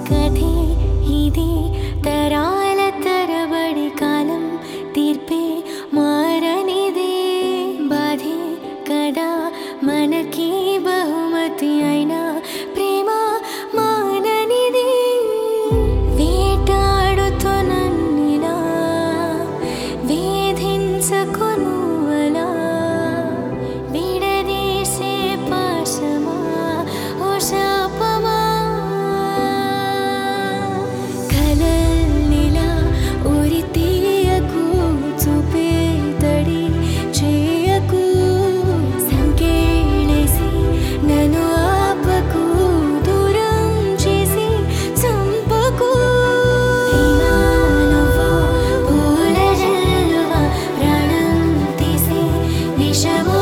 కథే ఇది తరాల తరబడి కాలం తీర్పే మారనిదే బాధే కదా మనకి బహుమతి అయినా ప్రేమ మాననిదే వేటాడుతున్నన్నినా వేధించకునువలా విడదీసే పాశమా ఓ శాపమా కలల్నిలా ఉరితీయకు చూపే తడి చేయకు సంకేళేసి నన్ను ఆపకు దూరం చేసి చంపకు ప్రేమా నువ్వు పూల జల్లువా ప్రాణం తీసి విషము